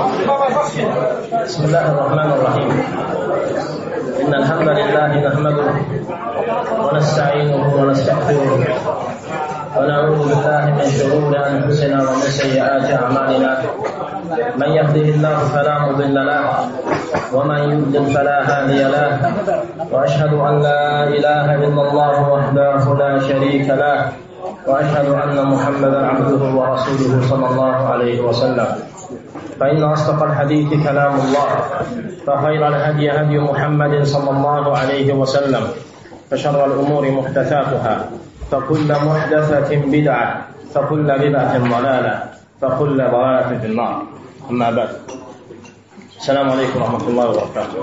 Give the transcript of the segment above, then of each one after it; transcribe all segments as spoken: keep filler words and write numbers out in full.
بسم الله الرحمن الرحيم إن الحمد لله نحمده ونستعينه ونستغفره ونعوذ بالله من شرور أنفسنا ومن سيئات أعمالنا من يهده الله فلا مضل له ومن يضلل فلا هادي له وأشهد أن لا إله إلا الله وحده لا شريك له وأشهد أن محمدا عبده ورسوله صلى الله عليه وسلم فإن أصدق الحديث كلام الله فخير الهدي هدي محمد صلى الله عليه وسلم فشر الأمور محدثاتها فكل محدثة بدعة فكل بدعة ضلالة فكل ضلالة في النار أما بعد السلام عليكم ورحمة الله وبركاته.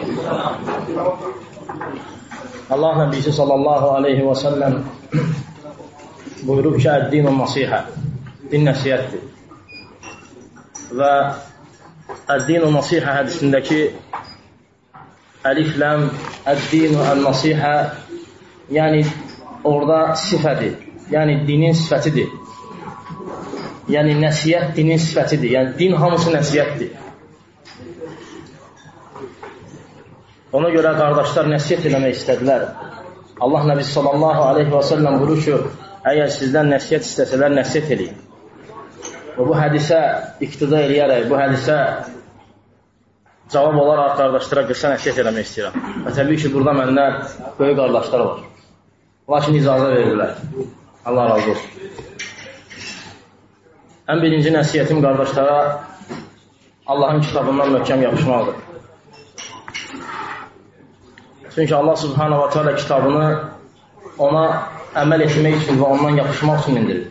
Allah Nəbisi sallallahu aleyhi və səlləm buyurub ki, əd-dinu nasihə, din nəsiyyətdir. Və əd-dinu nasihə hədisindəki əlif ləm, əd-dinu ən-nasihə, yəni orada sifədir, yəni dinin sifətidir. Yəni nəsiyyət dinin sifətidir, yəni din hamısı nəsiyyətdir. Ona görə qardaşlar nəsiyyət eləmək istədilər. Allah Nəbisi sallallahu aleyhi və səlləm buyurur ki, əgər sizdən nəsiyyət istəsələr, nəsiyyət eləyin. Və bu hədisə iqtida eləyərək, bu hədisə cavab olaraq qardaşlara qısa nəsiyyət eləmək istəyirəm. Və təbii ki, burada məndən böyük qardaşlar var. Lakin icazə verirlər. Allah razı olsun. Ən birinci nəsiyyətim qardaşlara Allahın kitabından möhkəm yapışmaqdır. Çünki Allah subhanahu wa ta'ala kitabını ona əməl etmək üçün və ondan yapışmaq üçün indirir.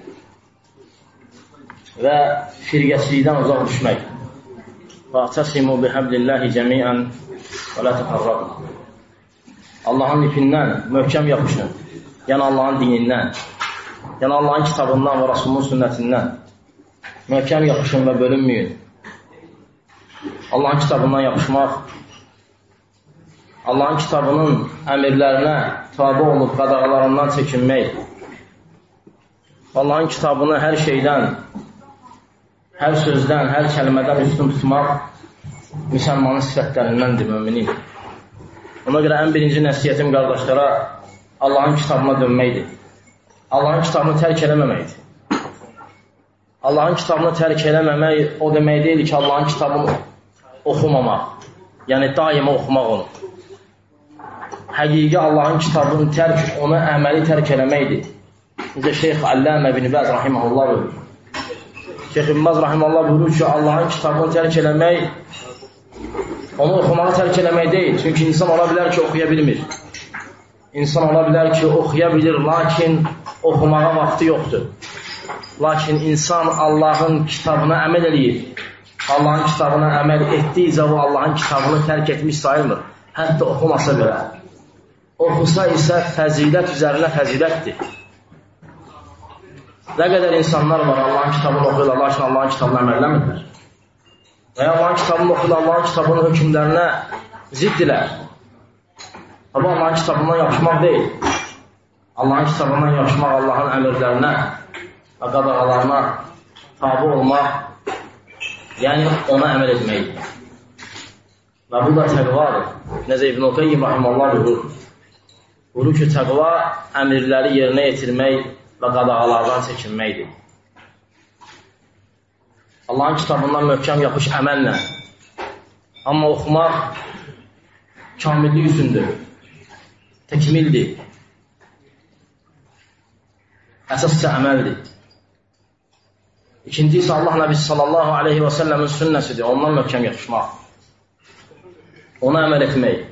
Və firqəsilikdən uzaq düşmək. Və atəsimu bihəblillahi cəmiən və la təfərraqun. Allahın ipindən möhkəm yapışın. Yəni Allahın dinindən, yəni Allahın kitabından və Rasulunun sünnətindən möhkəm yapışın və bölünməyin. Allahın kitabından yapışmaq, Allahın kitabının əmirlərinə tabi olub qadağalarından çəkinmək, Allahın kitabını hər şeydən, hər sözdən, hər kəlmədən üstün tutmaq müsəlmanın sifətlərindəndir, müminin. Ona görə ən birinci nəsiyyətim qardaşlara Allahın kitabına dönməkdir. Allahın kitabını tərk eləməməkdir. Allahın kitabını tərk eləməmək o demək deyil ki, Allahın kitabını oxumamaq, yəni daima oxumaq onu. Həqiqi Allahın kitabını tərk, ona əməli tərk eləməkdir. Necə Şeyx Alləmə bin Bəz rahiməhullah buyurur. Şeyx bin Bəz rahiməhullah buyurur ki, Allahın kitabını tərk eləmək, onu oxumağı tərk eləmək deyil. Çünki insan ola bilər ki, oxuya bilmir. İnsan ola bilər ki, oxuya bilir, lakin oxumağa vaxtı yoxdur. Lakin insan Allahın kitabına əməl eləyir. Allahın kitabına əməl etdikcə o Allahın kitabını tərk etmiş sayılmır. Hətta oxumasa belə. Oxusa isə fəzilət üzərinə fəzilətdir. Nə qədər insanlar var, Allahın kitabını oxuyurlar, lakin Allahın kitabını əməl eləmirlər. Və ya Allahın kitabını oxuyurlar, Allahın kitabının hökmlərinə ziddilər. Amma Allahın kitabından yapışmaq deyil. Allahın kitabından yapışmaq, Allahın əmrlərinə və qadağalarına tabi olmaq, yəni ona əməl etməkdir. Və bu da təqvadır. Necə İbn-i Qayyim rahimehullah buyurur. Buyurur ki, təqva əmirləri yerinə yetirmək və qadağalardan çəkinməkdir. Allahın kitabından möhkəm yapış əməllə. Amma oxumaq kamillik üçündür. Təkmildir. Əsasca əməldir. İkinci isə Allah Nəbisi sallallahu aleyhi və səlləmin sünnəsidir. Ondan möhkəm yapışmaq. Ona əməl etmək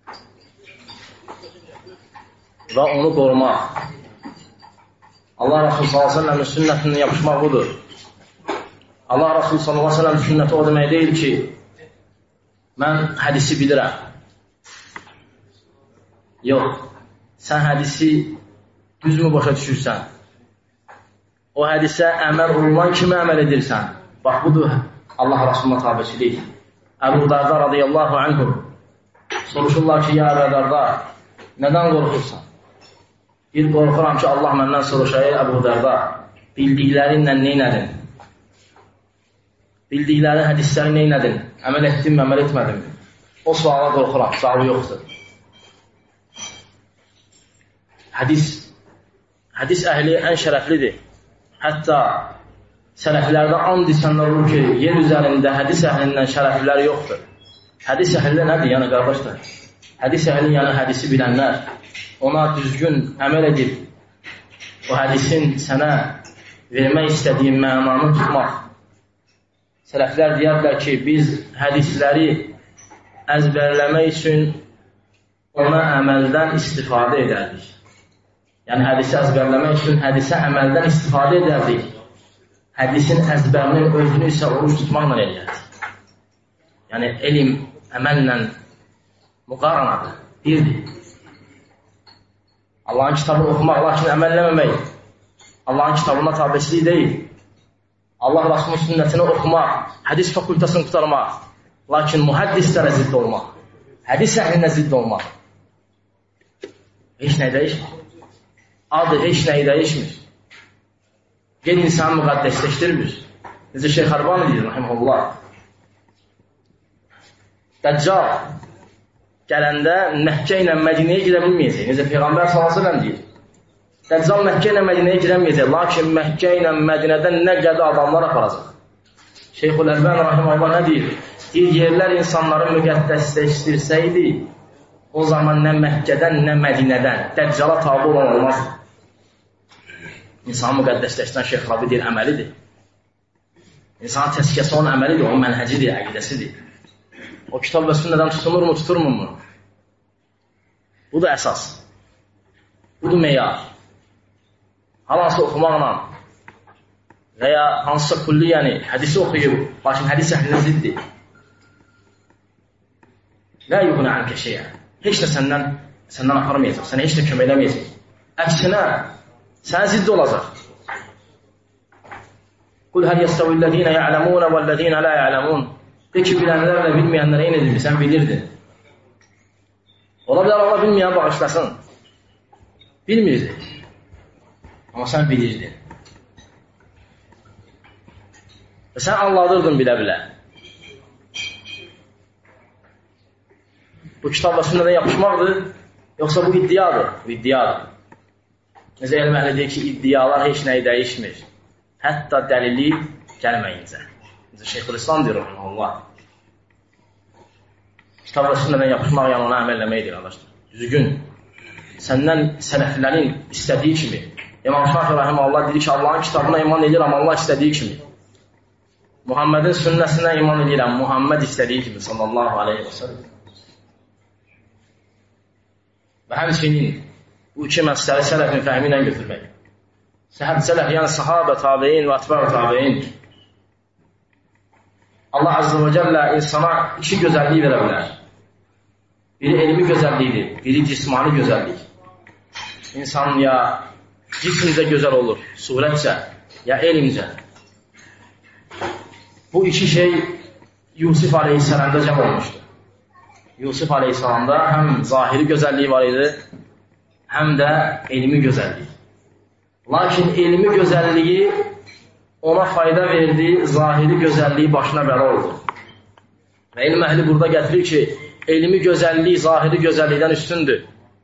və onu qorumaq. Allah Rasulü sallallahu aleyhi və səlləmin sünnətindən yapışmaq budur. Allah Rasulü sallallahu aleyhi və səlləmin sünnəti o demək deyil ki, mən hədisi bilirəm. Yox, sən hədisi düzmü başa düşürsən? O hədisə əməl olunan kimi əməl edirsən. Bax, budur Allah Rasuluna tabiçilik. Əbu Darda radiyallahu anhu soruşurlar ki, ya Əbu Darda, nədən qorxursan? Bir qorxuram ki, Allah məndən soruşayı, Əbu Darda, bildiklərinlə neynədin? bildikləri hədisləri neynədin? Əməl etdinmi, əməl etmədinmi? O suala qorxuram, sualı yoxdur. Hədis, hədis əhli ən şərəflidir. Hətta sələflərdə and içənlər olur ki, yer üzərində hədis əhlindən şərəfliləri yoxdur. Hədis əhli nədir? Yəni, qardaşlar, hədis əhli yəni hədisi bilənlər, ona düzgün əməl edib, o hədisin sənə vermək istədiyin mənanı tutmaq. Sələflər deyərlər ki, biz hədisləri əzbərləmək üçün ona əməldən istifadə edərdik. Yəni, hədisi əzbərləmək üçün hədisə əməldən istifadə edərdik. Hədisin əzbərinin özünü isə oruç tutmaqla eləyərdik. Yəni, elm əməllə müqaranadır, birdir. Allahın kitabını oxumaq, lakin əməlləməmək Allahın kitabına tabiçilik deyil. Allah Rasulun sünnətini oxumaq, hədis fakültəsini qutarmaq, lakin mühəddislərə zidd olmaq, hədis əhlinə zidd olmaq heç nəyi dəyişmir. Adı heç nəyi dəyişmir. Gel insanı müqəddəsləşdirmir. Necə Şeyx Əlbani deyir, rahimehullah. Dəccal gələndə Məkkə ilə Mədinəyə girə bilməyəcək. Necə Peyğəmbər sallallahu əleyhi və səlləm deyir. Dəccal Məkkə ilə Mədinəyə girəməyəcək, lakin Məkkə ilə Mədinədən nə qədər adamlar aparacaq. Şeyxul Əlbani rahimehullah nə deyir? Deyir, yerlər insanları müqəddəsləşdirsəydi, o zaman nə Məkkədən, nə Mədinədən Dəccala tabi olan olmaz. İnsanı müqəddəsləşdirən Şeyx Rabi deyir, əməlidir. İnsanın təskiyəsi onun əməlidir, onun mənhəcidir, əqidəsidir. O kitab və sünnədən tutunurmu, tuturmu? Bu da əsas. Budur meyar. Halansı oxumaqla və ya hansısa kulli, yəni hədisi oxuyub, lakin hədis əhlinə ziddir. Lə yuğunə ənke şeyə. Heç də səndən, səndən aparmayacaq, sənə heç də kömək eləməyəcək. Əksinə, sənə ziddi olacaq. Qul həl yəstəvillədinə ya'ləmunə vəllədinə lə ya'ləmun. De ki, bilənlərlə bilməyənlərə eyni edirdi, sən bilirdin. Ola bilər, Allah bilməyən bağışlasın. Bilmirdi. Amma sən bilirdin. Və sən anladırdın bilə-bilə. Bu kitab və sünnədən yapışmaqdır, yoxsa bu iddiadır? Bu iddiadır. Necə elm əhli deyir ki, iddialar heç nəyi dəyişmir. Hətta dəlili gəlməyincə. Necə Şeyxülislam deyir, Allah. Kitab və sünnədən yapışmaq yanına əməl eləməkdir, arkadaşlar. Düzgün. Səndən sələflərin istədiyi kimi. İmam Şafi rahimehullah deyir ki, Allahın kitabına iman edirəm, Allah istədiyi kimi. Muhammedin sünnəsinə iman edirəm, Muhammed istədiyi kimi, sallallahu aleyhi və səlləm. Və həmçinin bu iki məsələ sələfin fəhmi ilə götürmək. Səhəb sələf, yəni sahabə, tabein və atbə-i tabein. Allah Azze və Cəllə insana iki gözəllik verə bilər. Biri elmi gözəllikdir, biri cismani gözəllik. İnsan ya cismcə gözəl olur, surətcə, ya elmcə. Bu iki şey Yusuf aleyhisselamda cəm olmuşdur. Yusuf aleyhisselamda həm zahiri gözəlliyi var idi, həm də elmi gözəlliyi. Lakin elmi gözəlliyi ona fayda verdi, zahiri gözəlliyi başına bəla oldu. Və elm əhli burada gətirir ki, elmi gözəlliyi zahiri gözəllikdən üstündür.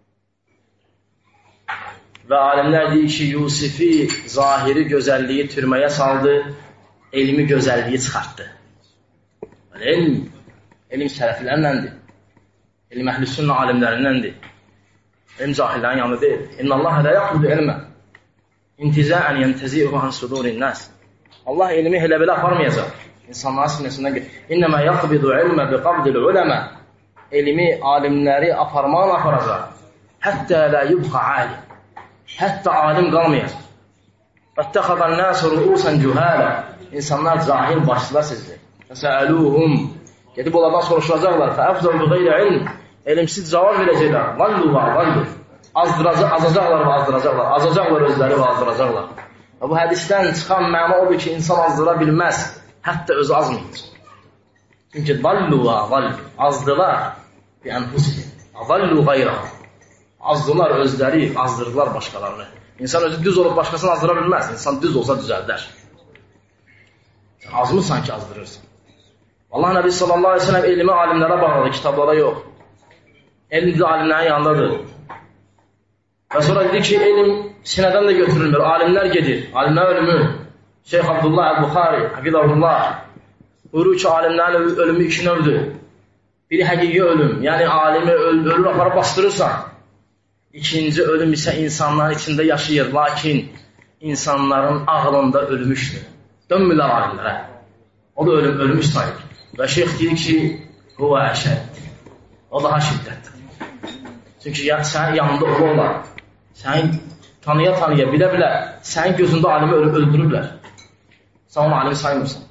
Və alimlər deyir ki, Yusifi zahiri gözəlliyi türməyə saldı, elmi gözəlliyi çıxartdı. Elm, elm sələflərləndir. Elm əhl-i sünnə alimlərindəndir. Elm cahillərin yanında deyil. İnna Allah lə yaqbudu elmə intizəən yəntəzi'u an sudurin nas. Allah elmi elə belə aparmayacaq. İnsanların sinəsindən gəlir. İnnəmə yaqbidu ilmə bi qabdil uləmə. Elmi alimləri aparmaqla aparacaq. Həttə lə yubqa alim. Hətta alim qalmayacaq. Vəttəxadan nəsə ruusən cühələ. İnsanlar cahil başçılar sizdir. Fəsəəluhum. Gedib onlardan soruşulacaqlar. Fəəfzəlu qeylə ilm. Elmsiz cavab verəcəklər. Vallu və vallu. Azacaqlar və azdıracaqlar. Azacaqlar özləri və azdıracaqlar. Və bu hədisdən çıxan məna odur ki, insan azdıra bilməz. Hətta özü azmayır. Çünki vallu və vallu. Azdılar bi ənfusihim. Vallu qeyra. Azdılar özləri, azdırdılar başqalarını. İnsan özü düz olub başqasını azdıra bilməz. İnsan düz olsa düzəldər. Azmı sanki azdırırsan. Allah Nəbi sallallahu aleyhi ve sellem elmi alimlərə bağladı, kitablara yox. Elm də alimlərin yanındadır. Və sonra dedi ki, elm sinədən də götürülmür, alimlər gedir, alimlər ölümü. Şeyx Abdullah Əl-Buxari, Hafizahullah buyurur ki, alimlərin ölümü iki növdür. Biri həqiqi ölüm, yəni alimi öl ölür, aparıb bastırırsan. İkinci ölüm isə insanların içində yaşayır, lakin insanların ağlında ölmüşdür. Dönmürlər alimlərə. O da ölüm, ölmüş sayır. Və şeyx deyir ki, huvə əşəd. O daha şiddətdir. Çünki ya, sənin yanında olurlar. Səni tanıya-tanıya, bilə-bilə sənin gözündə alimi öldürürlər. Sən onu alim saymırsan.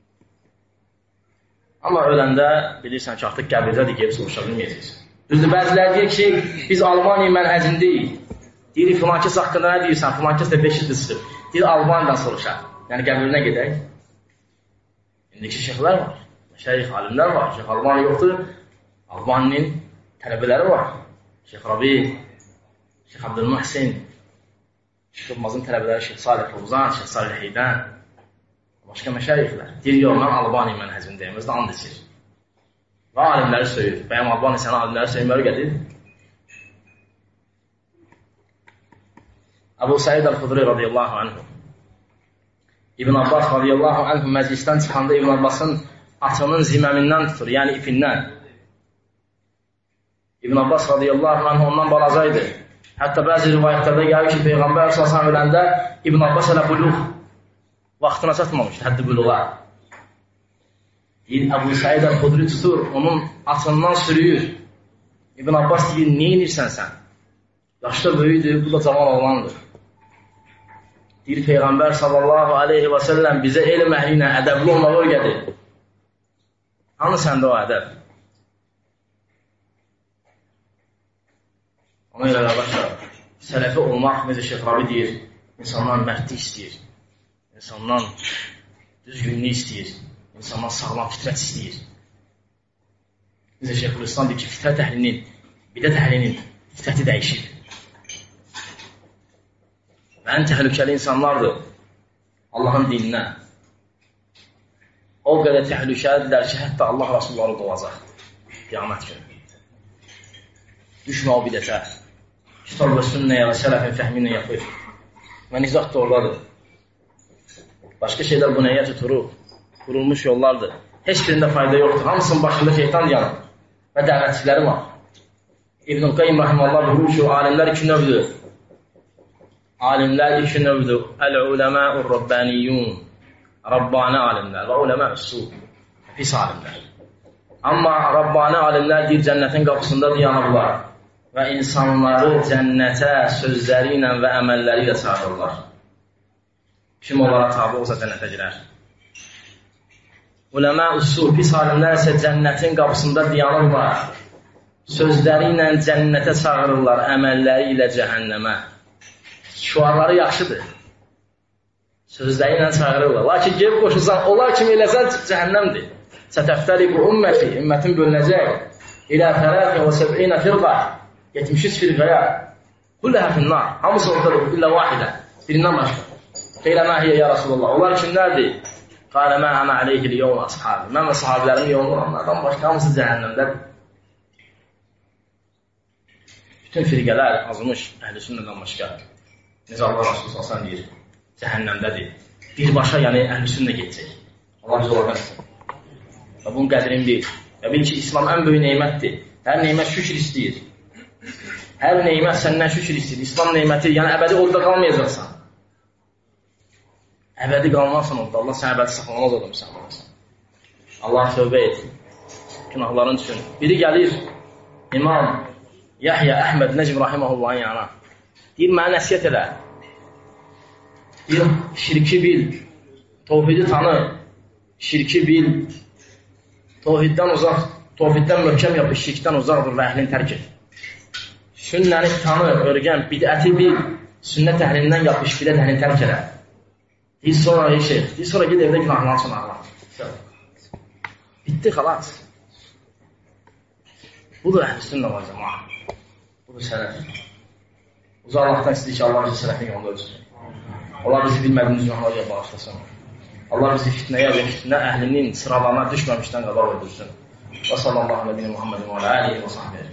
Amma öləndə bilirsən ki, artıq qəbirdədir, geri soruşa bilməyəcəksən. Düzdür, bəziləri deyir ki, biz Almaniya mənhəzindəyik. Deyirik, filankəs haqqında nə deyirsən? Filankəs də beş ildir çıxıb. Deyir, Almaniyadan soruşar. Yəni, qəbirinə gedək. İndiki şeyxlər var. Şeyx alimlər var. Şeyx Almaniya yoxdur. Almaniyanın tələbələri var. Şeyx Rabi, Şeyx Abdülmuhsin, Şeyx Yılmazın tələbələri Şeyx Salih Fovzan, Şeyx Salih Heydən, başqa məşayixlər. Deyir, yox, mən Albaniya mənhəzindəyim, özdə and içir. Və alimləri söyür. Bəyəm Albaniya sənə alimləri söyməli gəlir. Əbu Səid Əl-Xudri radiyallahu anhu, İbn Abbas radiyallahu anhu məclisdən çıxanda İbn Abbasın atının ziməmindən tutur, yəni ipindən. İbn Abbas radiyallahu anhu ondan balacaydı. Hətta bəzi rivayətlərdə gəlir ki, Peyğəmbər əsasən öləndə İbn Abbas elə buluq vaxtına çatmamışdı, həddi buluğa. Deyir, Əbu Səid Əl-Xudri tutur, onun atından sürüyür. İbn Abbas deyir, nə inirsən sən? Yaşda böyüdür, bu da cavan oğlandır. Deyir, Peyğəmbər sallallahu aleyhi və səlləm bizə elm əhli ilə ədəbli olmağı öyrədir. Hanı səndə o ədəb? Ona görə qardaşlar, sələfi olmaq, necə Şeyx Rabi deyir, insandan mərdlik istəyir, insandan düzgünlük istəyir, insandan sağlam fitrət istəyir. Necə Şeyx Hülistan deyir ki, fitrət əhlinin, bidət əhlinin fitrəti dəyişir. Və ən təhlükəli insanlardır Allahın dininə. O qədər təhlükəlidirlər ki, hətta Allah Rasulları qovacaq qiyamət günü. Düşmə o bidətə. Kitab və sünnəyə və sələfin fəhminə yapır. Və nizaq da oradadır. Başqa şeylər bu nəyə tuturur? Qurulmuş yollardır. Heç birində fayda yoxdur. Hamısının başında şeytan yanır və dəvətçiləri var. İbn-i Qayyim Rahimallah buyurur ki, alimlər iki növdür. Alimlər iki növdür. Əl-uləmə-ur Rabbaniyyun. Rabbani alimlər və uləmə-üsul. Pis alimlər. Amma Rabbani alimlər deyir, cənnətin qapısında dayanırlar və insanları cənnətə sözləri ilə və əməlləri ilə çağırırlar. Kim onlara tabi olsa cənnətə girər. Uləmə-üsul, pis alimlər isə cənnətin qapısında dayanırlar. Sözləri ilə cənnətə çağırırlar, əməlləri ilə cəhənnəmə. Şuarları yaxşıdır. Sözləri ilə çağırırlar. Lakin gelib qoşulsan, onlar kimi eləsən cəhənnəmdir. Sətəftəliqu ümməti, ümmətin bölünəcək. İlə fələqə və səb'inə firqa, yetmiş üç firqəyə. Kulləhə finnar, hamısı ortadır, illə vahidə, birindən başqa. Qeylə məhiyyə ya Rasulullah, onlar kimlərdir? Qalə mə ənə aleyhil yevm əshabi. Mən və sahabilərim yolun olanlardan başqa, hamısı cəhənnəmdədir. Bütün firqələr azmış əhl-i sünnədən başqa. Necə Allah Rasulü salsan deyir, cəhənnəmdədir. Birbaşa, yəni əhl-i sünnə geçəcək. Allah bizi oradan istəyir. Və bunun qədrini bil. Və bil ki, İslam ən böyük neymətdir. Hər neymət şükür istəyir. Hər neymət səndən şükür istəyir. İslam neyməti, yəni əbədi orada qalmayacaqsan. Əbədi qalmazsan orada. Allah sən əbədi saxlamaz orada müsəlmansan. Allah tövbə et. Günahların üçün. Biri gəlir, İmam Yahya Əhməd Nəcm Rahimahullahın yanına. Deyir, mənə nəsiyyət elə. Deyir, şirki bil, tovhidi tanı, şirki bil, tovhiddən uzaq, tovhiddən möhkəm yapı, şirkdən uzaqdır və əhlini tərk et. Sünnəni tanı, örgən, bidəti bil, sünnət əhlindən yapış, bidət əhlini tərk elə. Deyir, sonra ey şeyh, deyir, sonra ged evdə günahından sonra ağlar. Bitti, xalat. Budur əhl-i sünnə var cəmaat. Budur sələf. Uzaq Allahdan istəyir ki, Allah bizi sələfin yolunda ölçür. Allah bizi bilmədiyimiz günahları bağışlasın. Allah bizi fitnəyə və fitnə əhlinin sıralarına düşməmişdən qabaq öldürsün. Və sallallahu aleyhi və Muhammedin və alihi və sahbihi.